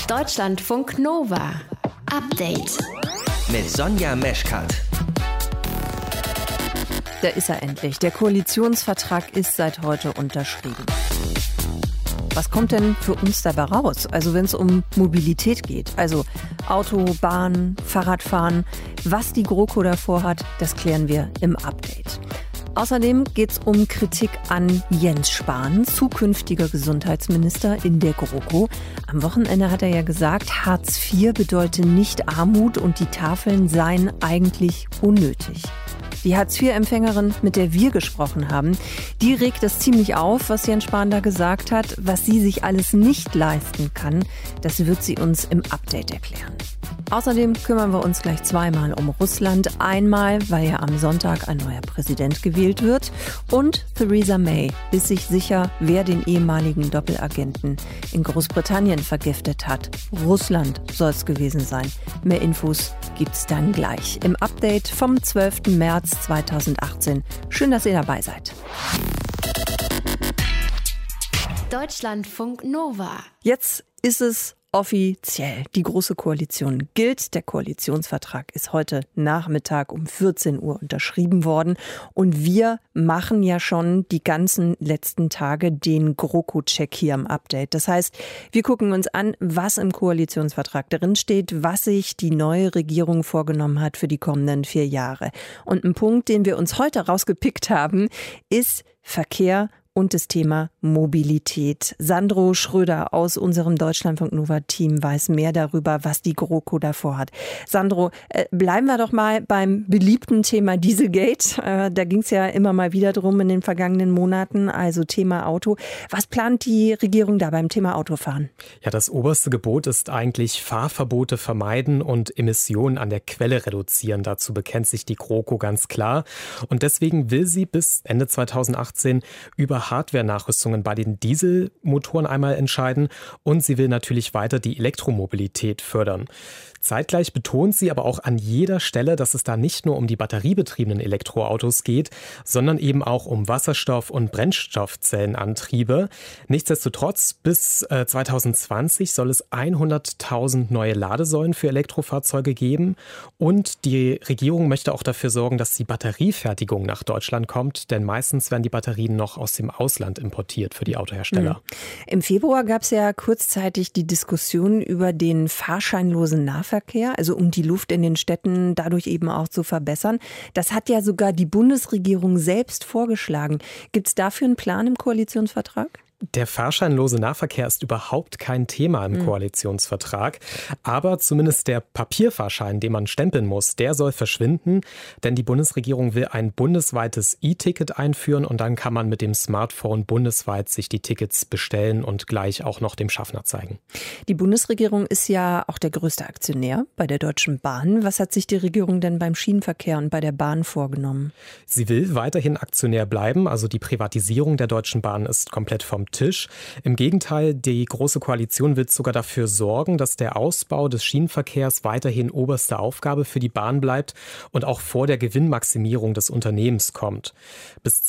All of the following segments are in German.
Deutschlandfunk Nova. Update. Mit Sonja Meschkat. Da ist er endlich. Der Koalitionsvertrag ist seit heute unterschrieben. Was kommt denn für uns dabei raus? Also wenn es um Mobilität geht, also Auto, Bahn, Fahrradfahren, was die GroKo davor hat, das klären wir im Update. Außerdem geht es um Kritik an Jens Spahn, zukünftiger Gesundheitsminister in der GroKo. Am Wochenende hat er ja gesagt, Hartz IV bedeute nicht Armut und die Tafeln seien eigentlich unnötig. Die Hartz-IV-Empfängerin, mit der wir gesprochen haben, die regt es ziemlich auf, was Jens Spahn da gesagt hat. Was sie sich alles nicht leisten kann, das wird sie uns im Update erklären. Außerdem kümmern wir uns gleich zweimal um Russland. Einmal, weil ja am Sonntag ein neuer Präsident gewählt wird. Und Theresa May ist sich sicher, wer den ehemaligen Doppelagenten in Großbritannien vergiftet hat. Russland soll es gewesen sein. Mehr Infos gibt's dann gleich im Update vom 12. März 2018. Schön, dass ihr dabei seid. Deutschlandfunk Nova. Jetzt ist es offiziell. Die Große Koalition gilt. Der Koalitionsvertrag ist heute Nachmittag um 14 Uhr unterschrieben worden. Und wir machen ja schon die ganzen letzten Tage den GroKo-Check hier im Update. Das heißt, wir gucken uns an, was im Koalitionsvertrag drin steht, was sich die neue Regierung vorgenommen hat für die kommenden 4 Jahre. Und ein Punkt, den wir uns heute rausgepickt haben, ist Verkehr und das Thema Mobilität. Sandro Schröder aus unserem Deutschlandfunk Nova-Team weiß mehr darüber, was die GroKo davor hat. Sandro, bleiben wir doch mal beim beliebten Thema Dieselgate. Da ging es ja immer mal wieder drum in den vergangenen Monaten, also Thema Auto. Was plant die Regierung da beim Thema Autofahren? Ja, das oberste Gebot ist eigentlich Fahrverbote vermeiden und Emissionen an der Quelle reduzieren. Dazu bekennt sich die GroKo ganz klar. Und deswegen will sie bis Ende 2018 über Hardware-Nachrüstungen bei den Dieselmotoren einmal entscheiden und sie will natürlich weiter die Elektromobilität fördern. Zeitgleich betont sie aber auch an jeder Stelle, dass es da nicht nur um die batteriebetriebenen Elektroautos geht, sondern eben auch um Wasserstoff- und Brennstoffzellenantriebe. Nichtsdestotrotz, bis 2020 soll es 100.000 neue Ladesäulen für Elektrofahrzeuge geben und die Regierung möchte auch dafür sorgen, dass die Batteriefertigung nach Deutschland kommt, denn meistens werden die Batterien noch aus dem Ausland importiert für die Autohersteller. Im Februar gab es ja kurzzeitig die Diskussion über den fahrscheinlosen Nahverkehr, also um die Luft in den Städten dadurch eben auch zu verbessern. Das hat ja sogar die Bundesregierung selbst vorgeschlagen. Gibt es dafür einen Plan im Koalitionsvertrag? Der fahrscheinlose Nahverkehr ist überhaupt kein Thema im Koalitionsvertrag. Aber zumindest der Papierfahrschein, den man stempeln muss, der soll verschwinden. Denn die Bundesregierung will ein bundesweites E-Ticket einführen und dann kann man mit dem Smartphone bundesweit sich die Tickets bestellen und gleich auch noch dem Schaffner zeigen. Die Bundesregierung ist ja auch der größte Aktionär bei der Deutschen Bahn. Was hat sich die Regierung denn beim Schienenverkehr und bei der Bahn vorgenommen? Sie will weiterhin Aktionär bleiben. Also die Privatisierung der Deutschen Bahn ist komplett vom Tisch. Im Gegenteil, die Große Koalition will sogar dafür sorgen, dass der Ausbau des Schienenverkehrs weiterhin oberste Aufgabe für die Bahn bleibt und auch vor der Gewinnmaximierung des Unternehmens kommt. Bis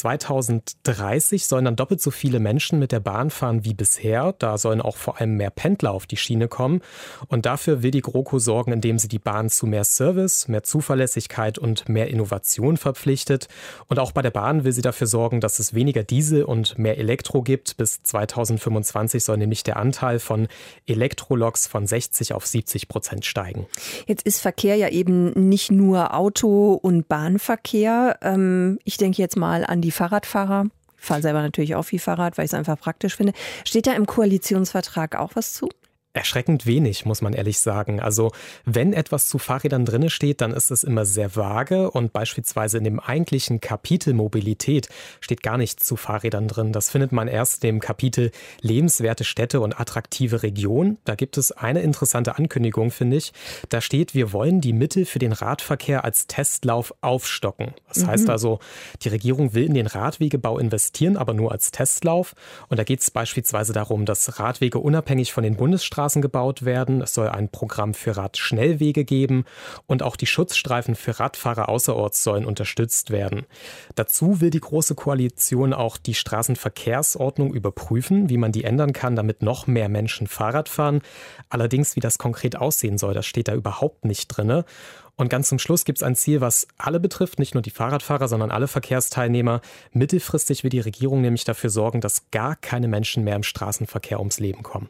2030 sollen dann doppelt so viele Menschen mit der Bahn fahren wie bisher. Da sollen auch vor allem mehr Pendler auf die Schiene kommen. Und dafür will die GroKo sorgen, indem sie die Bahn zu mehr Service, mehr Zuverlässigkeit und mehr Innovation verpflichtet. Und auch bei der Bahn will sie dafür sorgen, dass es weniger Diesel und mehr Elektro gibt. Bis 2025 soll nämlich der Anteil von Elektroloks von 60% auf 70% steigen. Jetzt ist Verkehr ja eben nicht nur Auto- und Bahnverkehr. Ich denke jetzt mal an die Fahrradfahrer. Ich fahre selber natürlich auch viel Fahrrad, weil ich es einfach praktisch finde. Steht da im Koalitionsvertrag auch was zu? Erschreckend wenig, muss man ehrlich sagen. Also wenn etwas zu Fahrrädern drin steht, dann ist es immer sehr vage und beispielsweise in dem eigentlichen Kapitel Mobilität steht gar nichts zu Fahrrädern drin. Das findet man erst im Kapitel lebenswerte Städte und attraktive Regionen. Da gibt es eine interessante Ankündigung, finde ich. Da steht, wir wollen die Mittel für den Radverkehr als Testlauf aufstocken. Das heißt also, die Regierung will in den Radwegebau investieren, aber nur als Testlauf. Und da geht es beispielsweise darum, dass Radwege unabhängig von den Bundesstraßen Radstraßen gebaut werden. Es soll ein Programm für Radschnellwege geben und auch die Schutzstreifen für Radfahrer außerorts sollen unterstützt werden. Dazu will die Große Koalition auch die Straßenverkehrsordnung überprüfen, wie man die ändern kann, damit noch mehr Menschen Fahrrad fahren. Allerdings, wie das konkret aussehen soll, das steht da überhaupt nicht drin. Und ganz zum Schluss gibt es ein Ziel, was alle betrifft, nicht nur die Fahrradfahrer, sondern alle Verkehrsteilnehmer. Mittelfristig will die Regierung nämlich dafür sorgen, dass gar keine Menschen mehr im Straßenverkehr ums Leben kommen.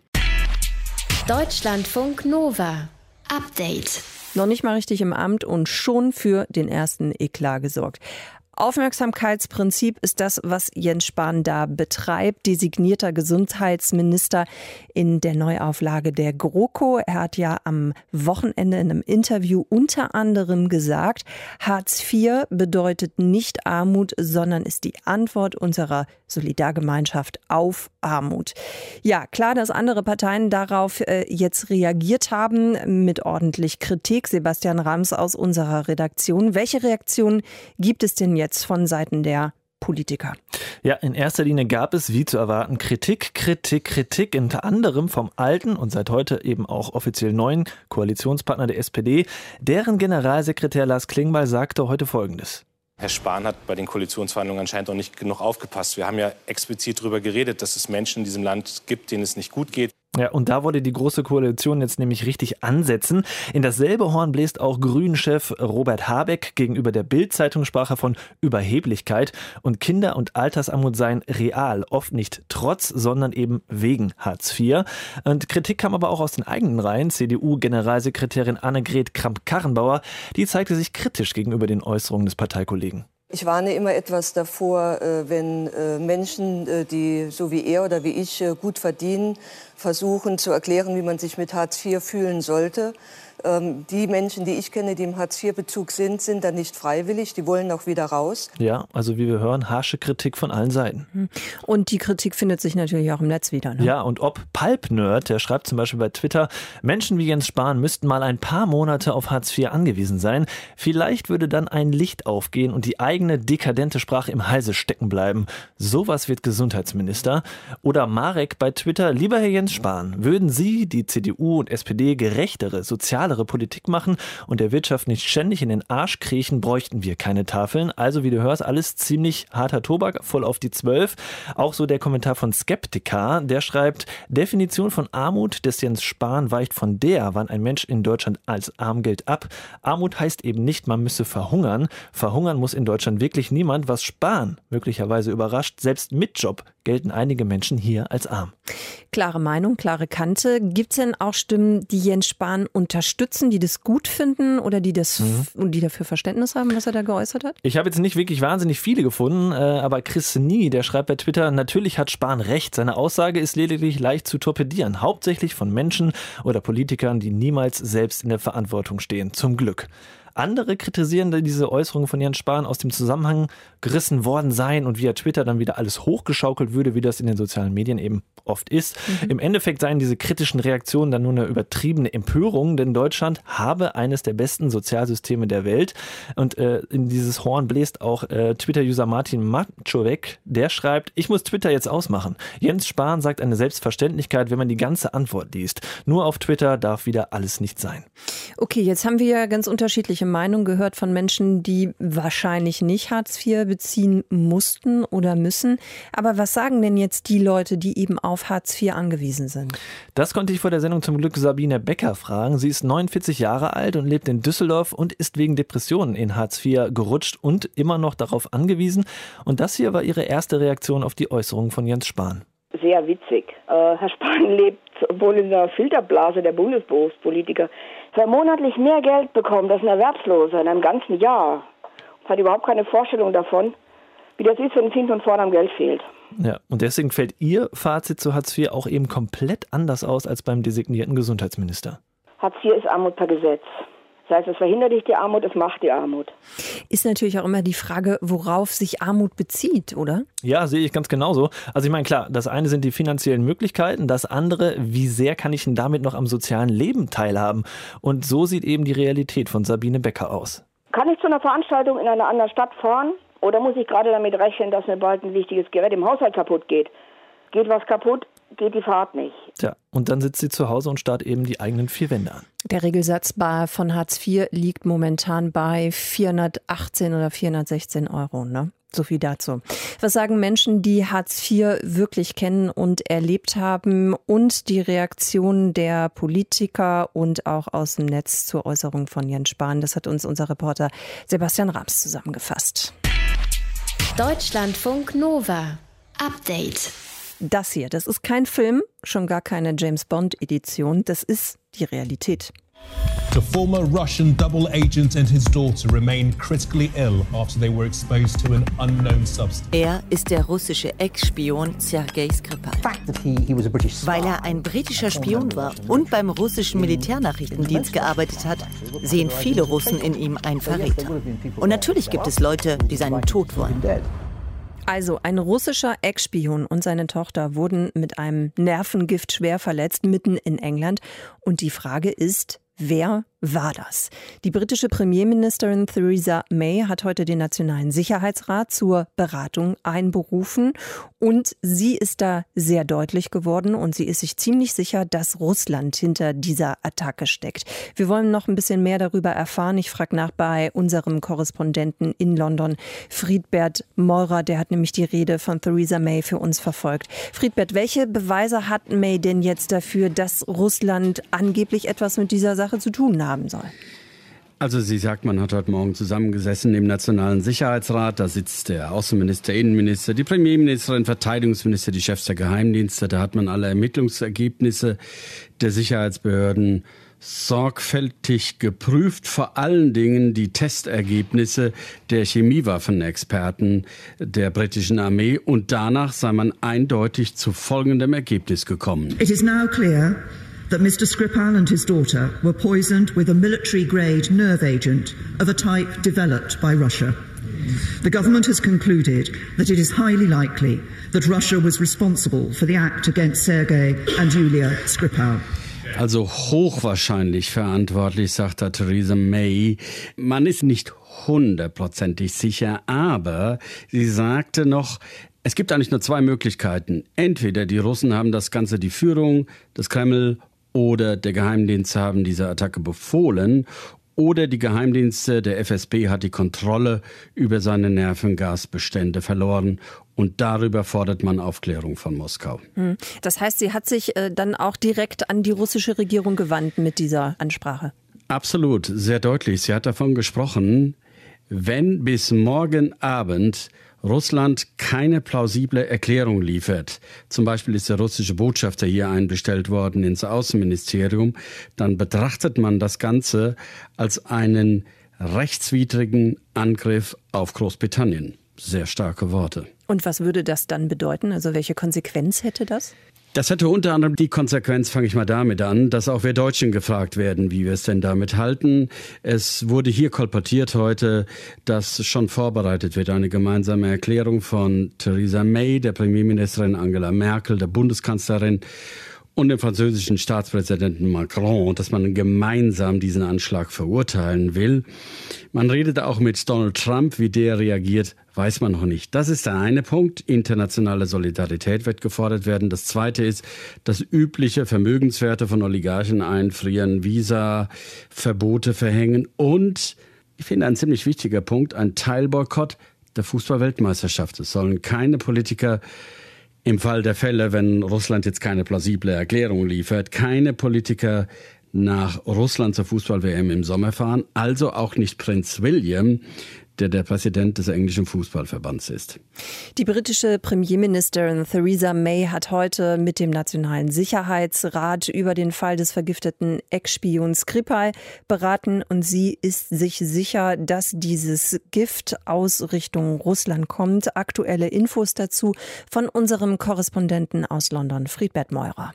Deutschlandfunk Nova. Update. Noch nicht mal richtig im Amt und schon für den ersten Eklat gesorgt. Aufmerksamkeitsprinzip ist das, was Jens Spahn da betreibt, designierter Gesundheitsminister in der Neuauflage der GroKo. Er hat ja am Wochenende in einem Interview unter anderem gesagt, Hartz IV bedeutet nicht Armut, sondern ist die Antwort unserer Solidargemeinschaft auf Armut. Ja, klar, dass andere Parteien darauf jetzt reagiert haben mit ordentlich Kritik. Sebastian Rams aus unserer Redaktion. Welche Reaktionen gibt es denn jetzt von Seiten der Politiker? Ja, in erster Linie gab es, wie zu erwarten, Kritik, unter anderem vom alten und seit heute eben auch offiziell neuen Koalitionspartner der SPD. Deren Generalsekretär Lars Klingbeil sagte heute Folgendes. Herr Spahn hat bei den Koalitionsverhandlungen anscheinend auch nicht genug aufgepasst. Wir haben ja explizit darüber geredet, dass es Menschen in diesem Land gibt, denen es nicht gut geht. Ja, und da wollte die Große Koalition jetzt nämlich richtig ansetzen. In dasselbe Horn bläst auch Grünen-Chef Robert Habeck. Gegenüber der Bild-Zeitung sprach er von Überheblichkeit. Und Kinder- und Altersarmut seien real, oft nicht trotz, sondern eben wegen Hartz IV. Und Kritik kam aber auch aus den eigenen Reihen. CDU-Generalsekretärin Annegret Kramp-Karrenbauer, die zeigte sich kritisch gegenüber den Äußerungen des Parteikollegen. Ich warne immer etwas davor, wenn Menschen, die so wie er oder wie ich gut verdienen, versuchen zu erklären, wie man sich mit Hartz IV fühlen sollte. Die Menschen, die ich kenne, die im Hartz-IV-Bezug sind da nicht freiwillig. Die wollen auch wieder raus. Ja, also wie wir hören, harsche Kritik von allen Seiten. Und die Kritik findet sich natürlich auch im Netz wieder. Ne? Ja, und ob Pulp-Nerd, der schreibt zum Beispiel bei Twitter, Menschen wie Jens Spahn müssten mal ein paar Monate auf Hartz IV angewiesen sein. Vielleicht würde dann ein Licht aufgehen und die eigene dekadente Sprache im Halse stecken bleiben. Sowas wird Gesundheitsminister. Oder Marek bei Twitter, lieber Herr Jens Spahn, würden Sie, die CDU und SPD, gerechtere, soziale Politik machen und der Wirtschaft nicht ständig in den Arsch kriechen, bräuchten wir keine Tafeln. Also wie du hörst, alles ziemlich harter Tobak, voll auf die 12. Auch so der Kommentar von Skeptiker, der schreibt, Definition von Armut des Jens Spahn weicht von der, wann ein Mensch in Deutschland als arm gilt, ab. Armut heißt eben nicht, man müsse verhungern. Verhungern muss in Deutschland wirklich niemand, was Spahn möglicherweise überrascht. Selbst mit Job gelten einige Menschen hier als arm. Klare Meinung, klare Kante. Gibt es denn auch Stimmen, die Jens Spahn unterstützen, die das gut finden oder die dafür Verständnis haben, was er da geäußert hat? Ich habe jetzt nicht wirklich wahnsinnig viele gefunden, aber Chris Nie, der schreibt bei Twitter, natürlich hat Spahn recht. Seine Aussage ist lediglich leicht zu torpedieren. Hauptsächlich von Menschen oder Politikern, die niemals selbst in der Verantwortung stehen. Zum Glück. Andere kritisieren diese Äußerungen von Jens Spahn aus dem Zusammenhang gerissen worden seien und via Twitter dann wieder alles hochgeschaukelt würde, wie das in den sozialen Medien eben oft ist. Im Endeffekt seien diese kritischen Reaktionen dann nur eine übertriebene Empörung, denn Deutschland habe eines der besten Sozialsysteme der Welt. Und in dieses Horn bläst auch Twitter-User Martin Maczowek, der schreibt, ich muss Twitter jetzt ausmachen. Jens Spahn sagt eine Selbstverständlichkeit, wenn man die ganze Antwort liest. Nur auf Twitter darf wieder alles nicht sein. Okay, jetzt haben wir ja ganz unterschiedliche Meinungen gehört von Menschen, die wahrscheinlich nicht Hartz IV beziehen mussten oder müssen. Aber was sagen denn jetzt die Leute, die eben auf Hartz IV angewiesen sind? Das konnte ich vor der Sendung zum Glück Sabine Becker fragen. Sie ist 49 Jahre alt und lebt in Düsseldorf und ist wegen Depressionen in Hartz IV gerutscht und immer noch darauf angewiesen. Und das hier war ihre erste Reaktion auf die Äußerungen von Jens Spahn. Sehr witzig. Herr Spahn lebt wohl in der Filterblase der Bundesberufspolitiker. Er hat monatlich mehr Geld bekommen als ein Erwerbsloser in einem ganzen Jahr. Hat überhaupt keine Vorstellung davon, wie das ist, wenn es hinten und vorne am Geld fehlt. Ja, und deswegen fällt Ihr Fazit zu Hartz IV auch eben komplett anders aus als beim designierten Gesundheitsminister. Hartz IV ist Armut per Gesetz. Das heißt, es verhindert nicht die Armut, es macht die Armut. Ist natürlich auch immer die Frage, worauf sich Armut bezieht, oder? Ja, sehe ich ganz genauso. Also ich meine, klar, das eine sind die finanziellen Möglichkeiten, das andere, wie sehr kann ich denn damit noch am sozialen Leben teilhaben? Und so sieht eben die Realität von Sabine Becker aus. Kann ich zu einer Veranstaltung in einer anderen Stadt fahren oder muss ich gerade damit rechnen, dass mir bald ein wichtiges Gerät im Haushalt kaputt geht? Geht was kaputt, geht die Fahrt nicht. Tja, und dann sitzt sie zu Hause und starrt eben die eigenen 4 Wände an. Der Regelsatz von Hartz IV liegt momentan bei 418 oder 416 Euro, ne? So viel dazu. Was sagen Menschen, die Hartz IV wirklich kennen und erlebt haben, und die Reaktionen der Politiker und auch aus dem Netz zur Äußerung von Jens Spahn? Das hat uns unser Reporter Sebastian Rams zusammengefasst. Deutschlandfunk Nova. Update. Das hier, das ist kein Film, schon gar keine James-Bond-Edition. Das ist die Realität. The former Russian double agent and his daughter remain critically ill after they were exposed to an unknown substance. Er ist der russische Ex-Spion Sergei Skripal. Weil er ein britischer Spion war und beim russischen Militärnachrichtendienst gearbeitet hat, sehen viele Russen in ihm einen Verräter. Und natürlich gibt es Leute, die seinen Tod wollen. Also ein russischer Ex-Spion und seine Tochter wurden mit einem Nervengift schwer verletzt, mitten in England. Und die Frage ist, wer war das? Die britische Premierministerin Theresa May hat heute den Nationalen Sicherheitsrat zur Beratung einberufen. Und sie ist da sehr deutlich geworden und sie ist sich ziemlich sicher, dass Russland hinter dieser Attacke steckt. Wir wollen noch ein bisschen mehr darüber erfahren. Ich frage nach bei unserem Korrespondenten in London, Friedbert Meurer. Der hat nämlich die Rede von Theresa May für uns verfolgt. Friedbert, welche Beweise hat May denn jetzt dafür, dass Russland angeblich etwas mit dieser Sache zu tun haben soll? Also sie sagt, man hat heute Morgen zusammengesessen im Nationalen Sicherheitsrat. Da sitzt der Außenminister, Innenminister, die Premierministerin, Verteidigungsminister, die Chefs der Geheimdienste. Da hat man alle Ermittlungsergebnisse der Sicherheitsbehörden sorgfältig geprüft, vor allen Dingen die Testergebnisse der Chemiewaffenexperten der britischen Armee. Und danach sei man eindeutig zu folgendem Ergebnis gekommen. It is now clear that Mr. Skripal and his daughter were poisoned with a military-grade nerve agent of a type developed by Russia. The government has concluded that it is highly likely that Russia was responsible for the act against Sergei and Yulia Skripal. Also hochwahrscheinlich verantwortlich, sagt da Theresa May. Man ist nicht 100% sicher, aber sie sagte noch, es gibt eigentlich nur 2 Möglichkeiten. Entweder die Russen haben das Ganze, die Führung des Kreml oder der Geheimdienst haben diese Attacke befohlen, oder die Geheimdienste der FSB hat die Kontrolle über seine Nervengasbestände verloren. Und darüber fordert man Aufklärung von Moskau. Das heißt, sie hat sich dann auch direkt an die russische Regierung gewandt mit dieser Ansprache? Absolut, sehr deutlich. Sie hat davon gesprochen, wenn bis morgen Abend Russland keine plausible Erklärung liefert, zum Beispiel ist der russische Botschafter hier einbestellt worden ins Außenministerium, dann betrachtet man das Ganze als einen rechtswidrigen Angriff auf Großbritannien. Sehr starke Worte. Und was würde das dann bedeuten? Also welche Konsequenz hätte das? Das hätte unter anderem die Konsequenz, fange ich mal damit an, dass auch wir Deutschen gefragt werden, wie wir es denn damit halten. Es wurde hier kolportiert heute, dass schon vorbereitet wird eine gemeinsame Erklärung von Theresa May, der Premierministerin Angela Merkel, der Bundeskanzlerin und dem französischen Staatspräsidenten Macron, dass man gemeinsam diesen Anschlag verurteilen will. Man redet auch mit Donald Trump, wie der reagiert, weiß man noch nicht. Das ist der eine Punkt. Internationale Solidarität wird gefordert werden. Das zweite ist, dass übliche Vermögenswerte von Oligarchen einfrieren, Visa-Verbote verhängen und, ich finde ein ziemlich wichtiger Punkt, ein Teilboykott der Fußball-Weltmeisterschaft. Es sollen keine Politiker im Fall der Fälle, wenn Russland jetzt keine plausible Erklärung liefert, keine Politiker nach Russland zur Fußball-WM im Sommer fahren, also auch nicht Prinz William, der Präsident des englischen Fußballverbands ist. Die britische Premierministerin Theresa May hat heute mit dem Nationalen Sicherheitsrat über den Fall des vergifteten Ex-Spions Skripal beraten und sie ist sich sicher, dass dieses Gift aus Richtung Russland kommt. Aktuelle Infos dazu von unserem Korrespondenten aus London, Friedbert Meurer.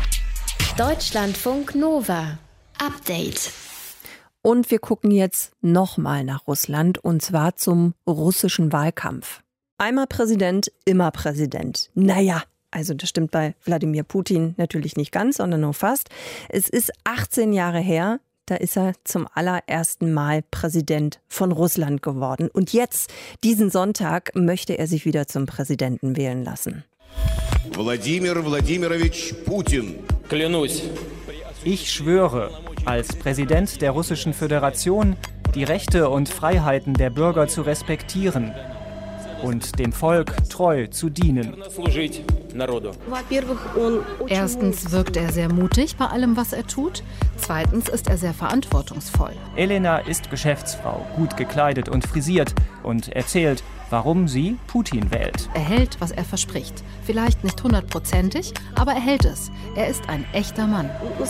Deutschlandfunk Nova. Update. Und wir gucken jetzt nochmal nach Russland und zwar zum russischen Wahlkampf. Einmal Präsident, immer Präsident. Naja, also das stimmt bei Wladimir Putin natürlich nicht ganz, sondern nur fast. Es ist 18 Jahre her, da ist er zum allerersten Mal Präsident von Russland geworden. Und jetzt, diesen Sonntag, möchte er sich wieder zum Präsidenten wählen lassen. Wladimir Wladimirovich Putin. Клянусь. Ich schwöre, als Präsident der Russischen Föderation die Rechte und Freiheiten der Bürger zu respektieren und dem Volk treu zu dienen. Erstens wirkt er sehr mutig bei allem, was er tut. Zweitens ist er sehr verantwortungsvoll. Elena ist Geschäftsfrau, gut gekleidet und frisiert und erzählt, warum sie Putin wählt. Er hält, was er verspricht. Vielleicht nicht 100%, aber er hält es. Er ist ein echter Mann.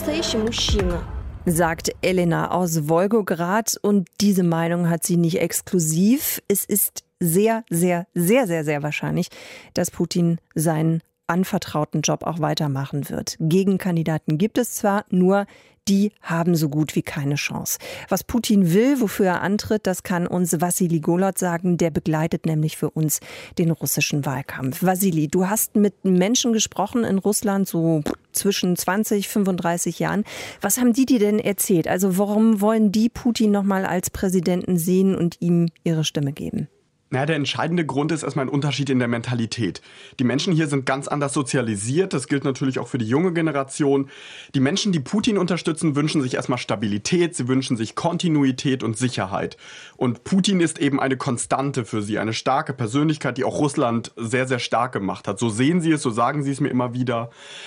Sagt Elena aus Wolgograd, und diese Meinung hat sie nicht exklusiv. Es ist sehr, sehr, sehr, sehr, sehr wahrscheinlich, dass Putin seinen anvertrauten Job auch weitermachen wird. Gegenkandidaten gibt es zwar, nur die haben so gut wie keine Chance. Was Putin will, wofür er antritt, das kann uns Wassili Golod sagen. Der begleitet nämlich für uns den russischen Wahlkampf. Wassili, du hast mit Menschen gesprochen in Russland, so zwischen 20, 35 Jahren. Was haben die dir denn erzählt? Also warum wollen die Putin nochmal als Präsidenten sehen und ihm ihre Stimme geben? Naja, der entscheidende Grund ist erstmal ein Unterschied in der Mentalität. Die Menschen hier sind ganz anders sozialisiert. Das gilt natürlich auch für die junge Generation. Die Menschen, die Putin unterstützen, wünschen sich erstmal Stabilität. Sie wünschen sich Kontinuität und Sicherheit. Und Putin ist eben eine Konstante für sie, eine starke Persönlichkeit, die auch Russland sehr, sehr stark gemacht hat. So sehen sie es, so sagen sie es mir immer wieder.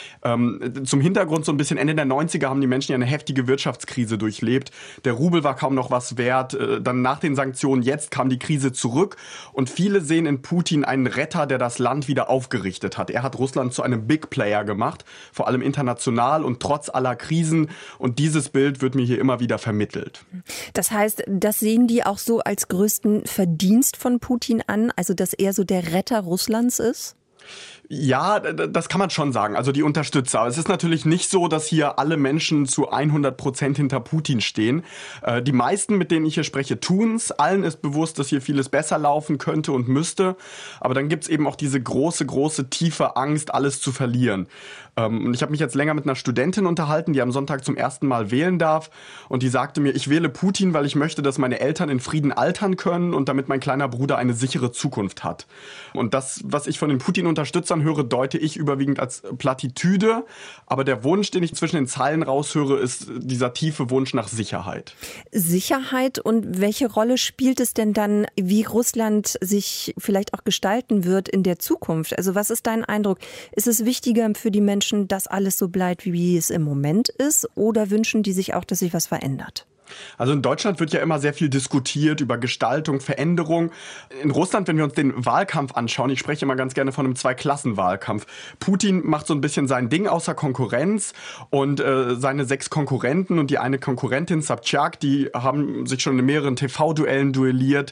Zum Hintergrund so ein bisschen Ende der 90er haben die Menschen ja eine heftige Wirtschaftskrise durchlebt. Der Rubel war kaum noch was wert. Dann nach den Sanktionen, jetzt kam die Krise zurück. Und viele sehen in Putin einen Retter, der das Land wieder aufgerichtet hat. Er hat Russland zu einem Big Player gemacht, vor allem international und trotz aller Krisen. Und dieses Bild wird mir hier immer wieder vermittelt. Das heißt, das sehen die auch so als größten Verdienst von Putin an, also dass er so der Retter Russlands ist? Ja, das kann man schon sagen. Also die Unterstützer. Aber es ist natürlich nicht so, dass hier alle Menschen zu 100% hinter Putin stehen. Die meisten, mit denen ich hier spreche, tun's. Allen ist bewusst, dass hier vieles besser laufen könnte und müsste. Aber dann gibt's eben auch diese große, große, tiefe Angst, alles zu verlieren. Und ich habe mich jetzt länger mit einer Studentin unterhalten, die am Sonntag zum ersten Mal wählen darf. Und die sagte mir, ich wähle Putin, weil ich möchte, dass meine Eltern in Frieden altern können und damit mein kleiner Bruder eine sichere Zukunft hat. Und das, was ich von den Putin-Unterstützern höre, deute ich überwiegend als Plattitüde. Aber der Wunsch, den ich zwischen den Zeilen raushöre, ist dieser tiefe Wunsch nach Sicherheit. Sicherheit, und welche Rolle spielt es denn dann, wie Russland sich vielleicht auch gestalten wird in der Zukunft? Also was ist dein Eindruck? Ist es wichtiger für die Menschen, dass alles so bleibt, wie es im Moment ist? Oder wünschen die sich auch, dass sich was verändert? Also in Deutschland wird ja immer sehr viel diskutiert über Gestaltung, Veränderung. In Russland, wenn wir uns den Wahlkampf anschauen, ich spreche immer ganz gerne von einem Zwei-Klassen-Wahlkampf. Putin macht so ein bisschen sein Ding außer Konkurrenz und seine 6 Konkurrenten und die eine Konkurrentin, Sobchak, die haben sich schon in mehreren TV-Duellen duelliert.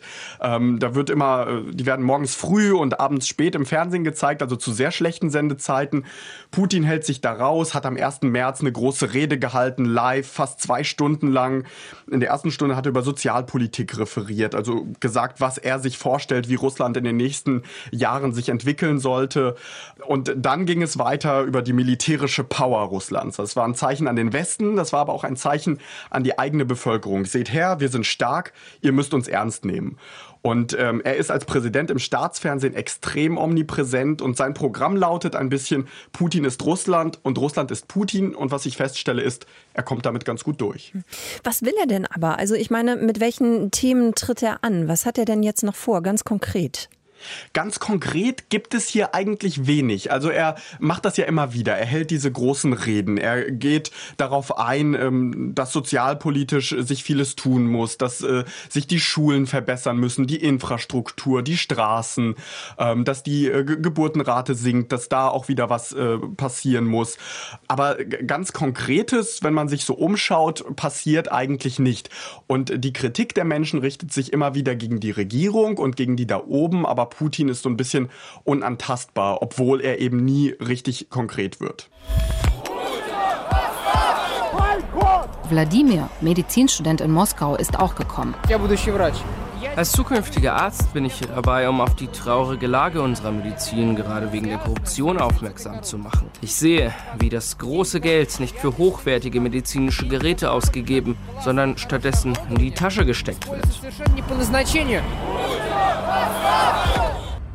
Da wird immer, die werden morgens früh und abends spät im Fernsehen gezeigt, also zu sehr schlechten Sendezeiten. Putin hält sich da raus, hat am 1. März eine große Rede gehalten, live, fast 2 Stunden lang. In der ersten Stunde hat er über Sozialpolitik referiert, also gesagt, was er sich vorstellt, wie Russland in den nächsten Jahren sich entwickeln sollte. Und dann ging es weiter über die militärische Power Russlands. Das war ein Zeichen an den Westen, das war aber auch ein Zeichen an die eigene Bevölkerung. Seht her, wir sind stark, ihr müsst uns ernst nehmen. Und er ist als Präsident im Staatsfernsehen extrem omnipräsent und sein Programm lautet ein bisschen, Putin ist Russland und Russland ist Putin. Und was ich feststelle ist, er kommt damit ganz gut durch. Was will er denn aber? Also ich meine, mit welchen Themen tritt er an? Was hat er denn jetzt noch vor, ganz konkret? Ganz konkret gibt es hier eigentlich wenig. Also er macht das ja immer wieder. Er hält diese großen Reden. Er geht darauf ein, dass sozialpolitisch sich vieles tun muss, dass sich die Schulen verbessern müssen, die Infrastruktur, die Straßen, dass die Geburtenrate sinkt, dass da auch wieder was passieren muss. Aber ganz Konkretes, wenn man sich so umschaut, passiert eigentlich nicht. Und die Kritik der Menschen richtet sich immer wieder gegen die Regierung und gegen die da oben, aber Putin ist so ein bisschen unantastbar, obwohl er eben nie richtig konkret wird. Wladimir, Medizinstudent in Moskau, ist auch gekommen. Als zukünftiger Arzt bin ich hier dabei, um auf die traurige Lage unserer Medizin gerade wegen der Korruption aufmerksam zu machen. Ich sehe, wie das große Geld nicht für hochwertige medizinische Geräte ausgegeben, sondern stattdessen in die Tasche gesteckt wird.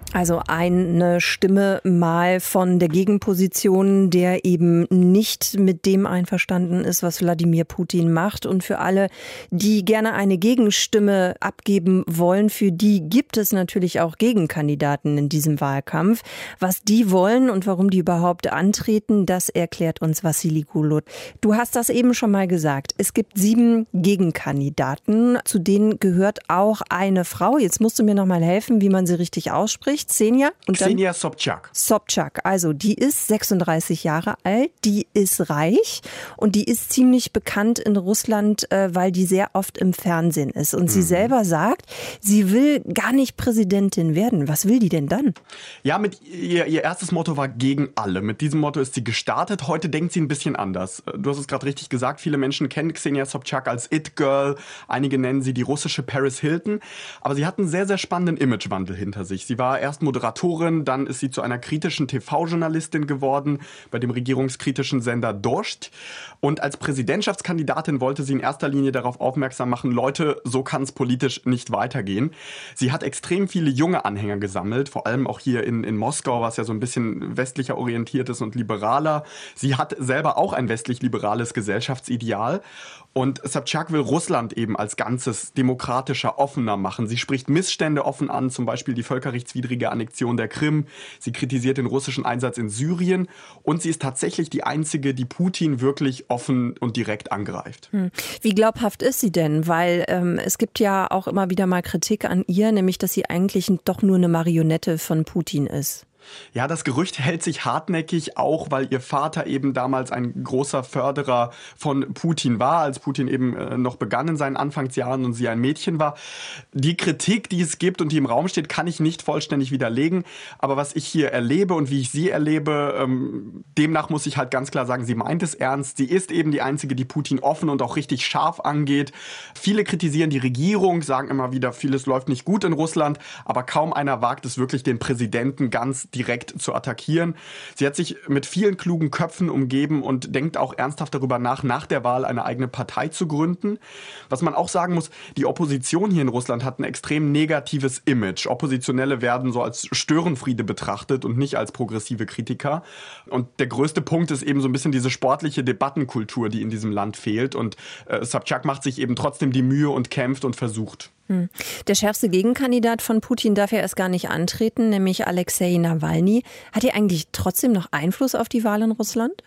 Also eine Stimme mal von der Gegenposition, der eben nicht mit dem einverstanden ist, was Wladimir Putin macht. Und für alle, die gerne eine Gegenstimme abgeben wollen, für die gibt es natürlich auch Gegenkandidaten in diesem Wahlkampf. Was die wollen und warum die überhaupt antreten, das erklärt uns Vassili Golod. Du hast das eben schon mal gesagt. Es gibt 7 Gegenkandidaten, zu denen gehört auch eine Frau. Jetzt musst du mir noch mal helfen, wie man sie richtig ausspricht. Ksenia Sobchak. Sobchak, also die ist 36 Jahre alt, die ist reich und die ist ziemlich bekannt in Russland, weil die sehr oft im Fernsehen ist. Und sie selber sagt, sie will gar nicht Präsidentin werden. Was will die denn dann? Ja, ihr erstes Motto war gegen alle. Mit diesem Motto ist sie gestartet. Heute denkt sie ein bisschen anders. Du hast es gerade richtig gesagt, viele Menschen kennen Ksenia Sobchak als It-Girl. Einige nennen sie die russische Paris Hilton. Aber sie hat einen sehr, sehr spannenden Imagewandel hinter sich. Sie war erst Moderatorin, dann ist sie zu einer kritischen TV-Journalistin geworden bei dem regierungskritischen Sender Dost. Und als Präsidentschaftskandidatin wollte sie in erster Linie darauf aufmerksam machen, Leute, so kann es politisch nicht weitergehen. Sie hat extrem viele junge Anhänger gesammelt, vor allem auch hier in Moskau, was ja so ein bisschen westlicher orientiert ist und liberaler. Sie hat selber auch ein westlich-liberales Gesellschaftsideal. Und Sobchak will Russland eben als Ganzes demokratischer, offener machen. Sie spricht Missstände offen an, zum Beispiel die völkerrechtswidrige Annexion der Krim. Sie kritisiert den russischen Einsatz in Syrien. Und sie ist tatsächlich die einzige, die Putin wirklich offen und direkt angreift. Wie glaubhaft ist sie denn? Weil es gibt ja auch immer wieder mal Kritik an ihr, nämlich dass sie eigentlich doch nur eine Marionette von Putin ist. Ja, das Gerücht hält sich hartnäckig, auch weil ihr Vater eben damals ein großer Förderer von Putin war, als Putin eben noch begann in seinen Anfangsjahren und sie ein Mädchen war. Die Kritik, die es gibt und die im Raum steht, kann ich nicht vollständig widerlegen. Aber was ich hier erlebe und wie ich sie erlebe, demnach muss ich halt ganz klar sagen, sie meint es ernst. Sie ist eben die Einzige, die Putin offen und auch richtig scharf angeht. Viele kritisieren die Regierung, sagen immer wieder, vieles läuft nicht gut in Russland, aber kaum einer wagt es wirklich, den Präsidenten ganz direkt zu attackieren. Sie hat sich mit vielen klugen Köpfen umgeben und denkt auch ernsthaft darüber nach der Wahl eine eigene Partei zu gründen. Was man auch sagen muss, die Opposition hier in Russland hat ein extrem negatives Image. Oppositionelle werden so als Störenfriede betrachtet und nicht als progressive Kritiker. Und der größte Punkt ist eben so ein bisschen diese sportliche Debattenkultur, die in diesem Land fehlt. Und Sobchak macht sich eben trotzdem die Mühe und kämpft und versucht. Der schärfste Gegenkandidat von Putin darf ja erst gar nicht antreten, nämlich Alexei Nawalny. Hat er eigentlich trotzdem noch Einfluss auf die Wahl in Russland?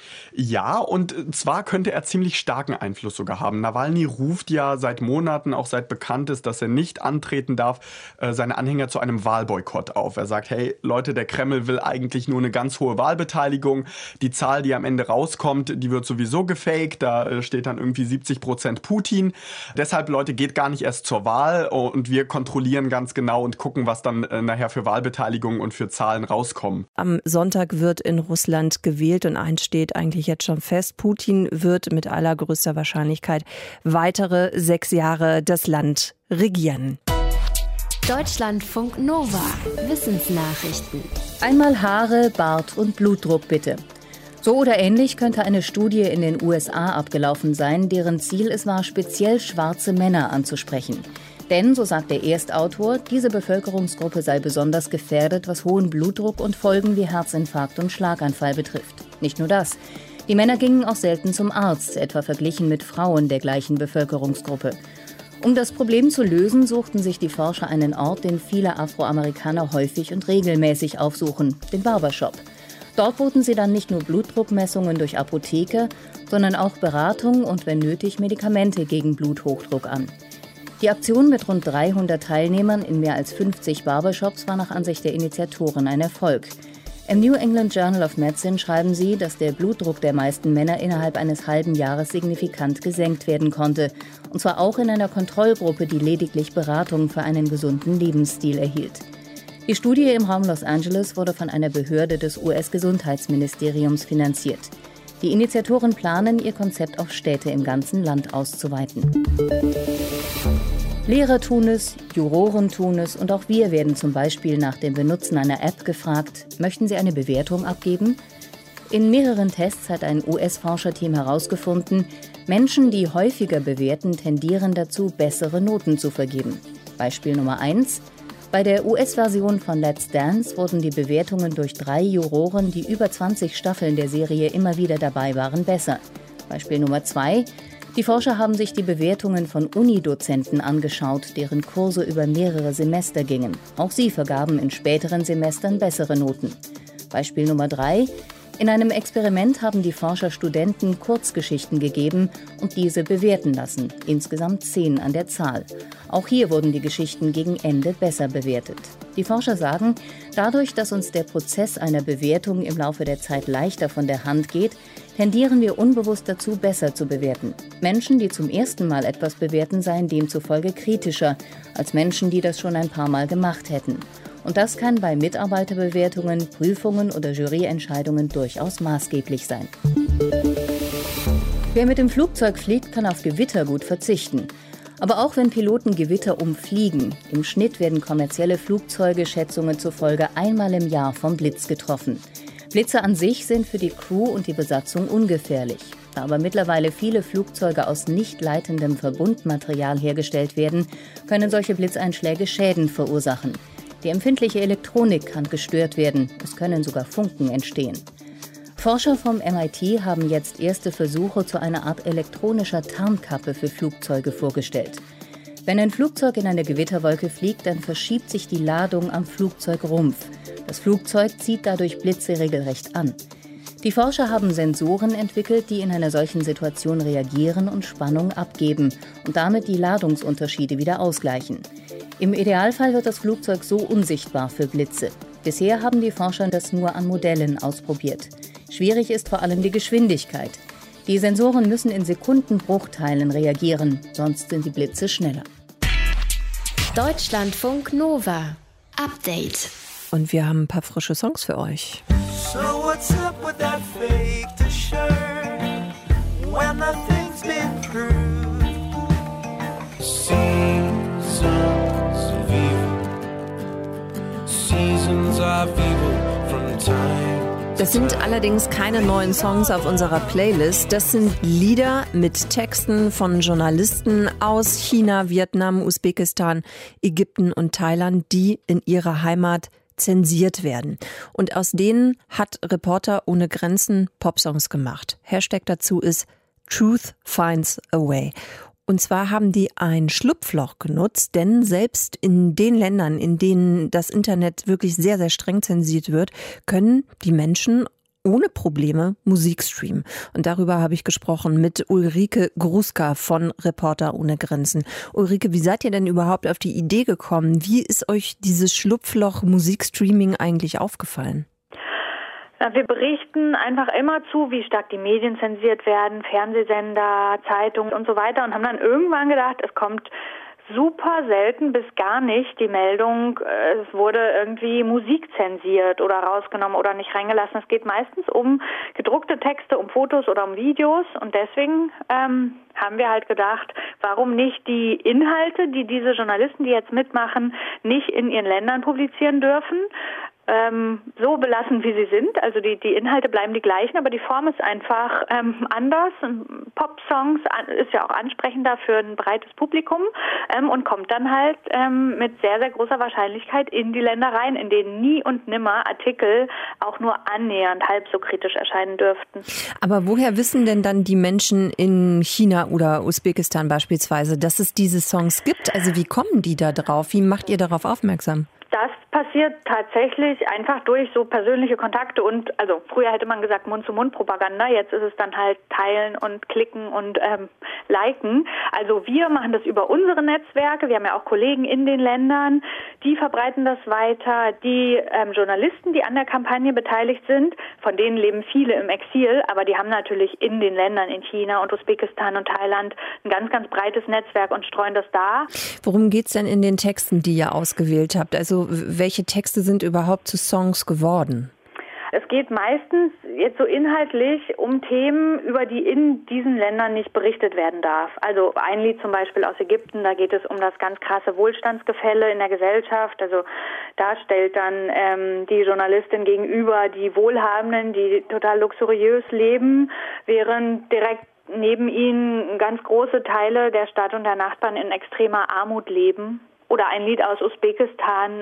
Ja, und zwar könnte er ziemlich starken Einfluss sogar haben. Nawalny ruft ja seit Monaten, auch seit bekannt ist, dass er nicht antreten darf, seine Anhänger zu einem Wahlboykott auf. Er sagt, hey Leute, der Kreml will eigentlich nur eine ganz hohe Wahlbeteiligung. Die Zahl, die am Ende rauskommt, die wird sowieso gefaked. Da steht dann irgendwie 70% Putin. Deshalb, Leute, geht gar nicht erst zur Wahl und wir kontrollieren ganz genau und gucken, was dann nachher für Wahlbeteiligung und für Zahlen rauskommen. Am Sonntag wird in Russland gewählt und eins steht eigentlich jetzt schon fest. Putin wird mit allergrößter Wahrscheinlichkeit weitere 6 Jahre das Land regieren. Deutschlandfunk Nova. Wissensnachrichten. Einmal Haare, Bart und Blutdruck bitte. So oder ähnlich könnte eine Studie in den USA abgelaufen sein, deren Ziel es war, speziell schwarze Männer anzusprechen. Denn, so sagt der Erstautor, diese Bevölkerungsgruppe sei besonders gefährdet, was hohen Blutdruck und Folgen wie Herzinfarkt und Schlaganfall betrifft. Nicht nur das. Die Männer gingen auch selten zum Arzt, etwa verglichen mit Frauen der gleichen Bevölkerungsgruppe. Um das Problem zu lösen, suchten sich die Forscher einen Ort, den viele Afroamerikaner häufig und regelmäßig aufsuchen, den Barbershop. Dort boten sie dann nicht nur Blutdruckmessungen durch Apotheke, sondern auch Beratung und, wenn nötig, Medikamente gegen Bluthochdruck an. Die Aktion mit rund 300 Teilnehmern in mehr als 50 Barbershops war nach Ansicht der Initiatoren ein Erfolg. Im New England Journal of Medicine schreiben sie, dass der Blutdruck der meisten Männer innerhalb eines halben Jahres signifikant gesenkt werden konnte. Und zwar auch in einer Kontrollgruppe, die lediglich Beratung für einen gesunden Lebensstil erhielt. Die Studie im Raum Los Angeles wurde von einer Behörde des US-Gesundheitsministeriums finanziert. Die Initiatoren planen, ihr Konzept auf Städte im ganzen Land auszuweiten. Lehrer tun es, Juroren tun es und auch wir werden zum Beispiel nach dem Benutzen einer App gefragt, möchten Sie eine Bewertung abgeben? In mehreren Tests hat ein US-Forscherteam herausgefunden, Menschen, die häufiger bewerten, tendieren dazu, bessere Noten zu vergeben. Beispiel Nummer 1. Bei der US-Version von Let's Dance wurden die Bewertungen durch 3 Juroren, die über 20 Staffeln der Serie immer wieder dabei waren, besser. Beispiel Nummer 2. Die Forscher haben sich die Bewertungen von Unidozenten angeschaut, deren Kurse über mehrere Semester gingen. Auch sie vergaben in späteren Semestern bessere Noten. Beispiel Nummer 3. In einem Experiment haben die Forscher Studenten Kurzgeschichten gegeben und diese bewerten lassen, insgesamt 10 an der Zahl. Auch hier wurden die Geschichten gegen Ende besser bewertet. Die Forscher sagen, dadurch, dass uns der Prozess einer Bewertung im Laufe der Zeit leichter von der Hand geht, tendieren wir unbewusst dazu, besser zu bewerten. Menschen, die zum ersten Mal etwas bewerten, seien demzufolge kritischer als Menschen, die das schon ein paar Mal gemacht hätten. Und das kann bei Mitarbeiterbewertungen, Prüfungen oder Juryentscheidungen durchaus maßgeblich sein. Wer mit dem Flugzeug fliegt, kann auf Gewitter gut verzichten. Aber auch wenn Piloten Gewitter umfliegen, im Schnitt werden kommerzielle Flugzeuge Schätzungen zufolge einmal im Jahr vom Blitz getroffen. Blitze an sich sind für die Crew und die Besatzung ungefährlich. Da aber mittlerweile viele Flugzeuge aus nicht leitendem Verbundmaterial hergestellt werden, können solche Blitzeinschläge Schäden verursachen. Die empfindliche Elektronik kann gestört werden, es können sogar Funken entstehen. Forscher vom MIT haben jetzt erste Versuche zu einer Art elektronischer Tarnkappe für Flugzeuge vorgestellt. Wenn ein Flugzeug in eine Gewitterwolke fliegt, dann verschiebt sich die Ladung am Flugzeugrumpf. Das Flugzeug zieht dadurch Blitze regelrecht an. Die Forscher haben Sensoren entwickelt, die in einer solchen Situation reagieren und Spannung abgeben und damit die Ladungsunterschiede wieder ausgleichen. Im Idealfall wird das Flugzeug so unsichtbar für Blitze. Bisher haben die Forscher das nur an Modellen ausprobiert. Schwierig ist vor allem die Geschwindigkeit. Die Sensoren müssen in Sekundenbruchteilen reagieren, sonst sind die Blitze schneller. Deutschlandfunk Nova. Update. Und wir haben ein paar frische Songs für euch. So what's up with that fake t-shirt when nothing's been proved? Seasons of evil, seasons of evil from time. Das sind allerdings keine neuen Songs auf unserer Playlist. Das sind Lieder mit Texten von Journalisten aus China, Vietnam, Usbekistan, Ägypten und Thailand, die in ihrer Heimat zensiert werden. Und aus denen hat Reporter ohne Grenzen Popsongs gemacht. Hashtag dazu ist Truth Finds a Way. Und zwar haben die ein Schlupfloch genutzt, denn selbst in den Ländern, in denen das Internet wirklich sehr, sehr streng zensiert wird, können die Menschen ohne Probleme Musik streamen. Und darüber habe ich gesprochen mit Ulrike Gruska von Reporter ohne Grenzen. Ulrike, wie seid ihr denn überhaupt auf die Idee gekommen? Wie ist euch dieses Schlupfloch Musikstreaming eigentlich aufgefallen? Wir berichten einfach immer zu, wie stark die Medien zensiert werden, Fernsehsender, Zeitungen und so weiter und haben dann irgendwann gedacht, es kommt super selten bis gar nicht die Meldung, es wurde irgendwie Musik zensiert oder rausgenommen oder nicht reingelassen. Es geht meistens um gedruckte Texte, um Fotos oder um Videos und deswegen haben wir halt gedacht, warum nicht die Inhalte, die diese Journalisten, die jetzt mitmachen, nicht in ihren Ländern publizieren dürfen. So belassen, wie sie sind. Also die Inhalte bleiben die gleichen, aber die Form ist einfach anders. Pop-Songs ist ja auch ansprechender für ein breites Publikum und kommt dann halt mit sehr, sehr großer Wahrscheinlichkeit in die Länder rein, in denen nie und nimmer Artikel auch nur annähernd halb so kritisch erscheinen dürften. Aber woher wissen denn dann die Menschen in China oder Usbekistan beispielsweise, dass es diese Songs gibt? Also wie kommen die da drauf? Wie macht ihr darauf aufmerksam? Das passiert tatsächlich einfach durch so persönliche Kontakte und, also früher hätte man gesagt Mund-zu-Mund-Propaganda, jetzt ist es dann halt teilen und klicken und liken. Also wir machen das über unsere Netzwerke, wir haben ja auch Kollegen in den Ländern, die verbreiten das weiter. Die Journalisten, die an der Kampagne beteiligt sind, von denen leben viele im Exil, aber die haben natürlich in den Ländern in China und Usbekistan und Thailand ein ganz, ganz breites Netzwerk und streuen das da. Worum geht's denn in den Texten, die ihr ausgewählt habt? Also welche Texte sind überhaupt zu Songs geworden? Es geht meistens jetzt so inhaltlich um Themen, über die in diesen Ländern nicht berichtet werden darf. Also ein Lied zum Beispiel aus Ägypten, da geht es um das ganz krasse Wohlstandsgefälle in der Gesellschaft. Also da stellt dann die Journalistin gegenüber die Wohlhabenden, die total luxuriös leben, während direkt neben ihnen ganz große Teile der Stadt und der Nachbarn in extremer Armut leben. Oder ein Lied aus Usbekistan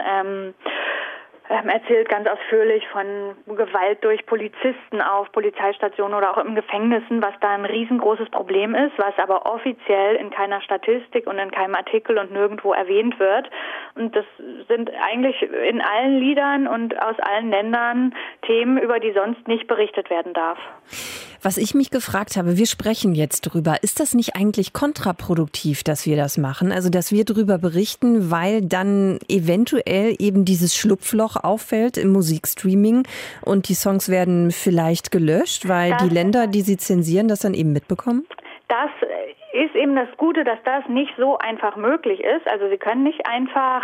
erzählt ganz ausführlich von Gewalt durch Polizisten auf Polizeistationen oder auch in Gefängnissen, was da ein riesengroßes Problem ist, was aber offiziell in keiner Statistik und in keinem Artikel und nirgendwo erwähnt wird. Und das sind eigentlich in allen Liedern und aus allen Ländern Themen, über die sonst nicht berichtet werden darf. Was ich mich gefragt habe, wir sprechen jetzt drüber, ist das nicht eigentlich kontraproduktiv, dass wir das machen? Also, dass wir drüber berichten, weil dann eventuell eben dieses Schlupfloch auffällt im Musikstreaming und die Songs werden vielleicht gelöscht, weil die Länder, die sie zensieren, das dann eben mitbekommen? Das ist eben das Gute, dass das nicht so einfach möglich ist. Also Sie können nicht einfach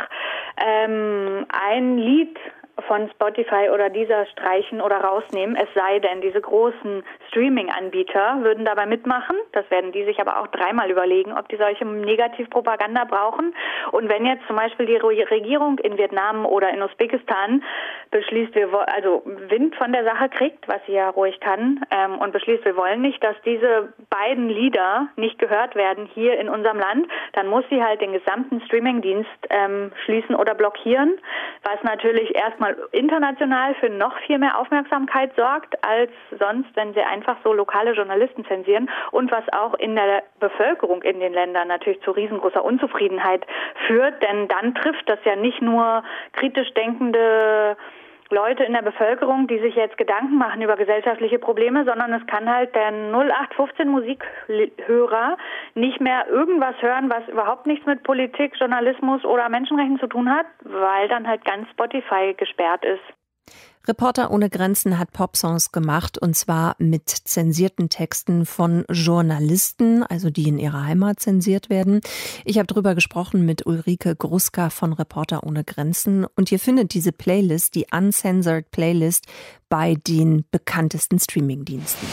ein Lied von Spotify oder dieser streichen oder rausnehmen, es sei denn, diese großen Streaming-Anbieter würden dabei mitmachen. Das werden die sich aber auch dreimal überlegen, ob die solche Negativpropaganda brauchen. Und wenn jetzt zum Beispiel die Regierung in Vietnam oder in Usbekistan beschließt, also Wind von der Sache kriegt, was sie ja ruhig kann, und beschließt, wir wollen nicht, dass diese beiden Lieder nicht gehört werden hier in unserem Land, dann muss sie halt den gesamten Streaming-Dienst schließen oder blockieren, was natürlich erstmal international für noch viel mehr Aufmerksamkeit sorgt als sonst, wenn sie einfach so lokale Journalisten zensieren und was auch in der Bevölkerung in den Ländern natürlich zu riesengroßer Unzufriedenheit führt, denn dann trifft das ja nicht nur kritisch denkende Leute in der Bevölkerung, die sich jetzt Gedanken machen über gesellschaftliche Probleme, sondern es kann halt der 0815 Musikhörer nicht mehr irgendwas hören, was überhaupt nichts mit Politik, Journalismus oder Menschenrechten zu tun hat, weil dann halt ganz Spotify gesperrt ist. Reporter ohne Grenzen hat Popsongs gemacht und zwar mit zensierten Texten von Journalisten, also die in ihrer Heimat zensiert werden. Ich habe drüber gesprochen mit Ulrike Gruska von Reporter ohne Grenzen und ihr findet diese Playlist, die Uncensored Playlist, bei den bekanntesten Streamingdiensten.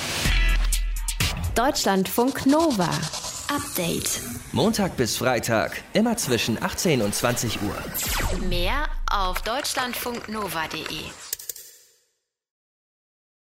Deutschlandfunk Nova. Update. Montag bis Freitag, immer zwischen 18 und 20 Uhr. Mehr auf deutschlandfunknova.de.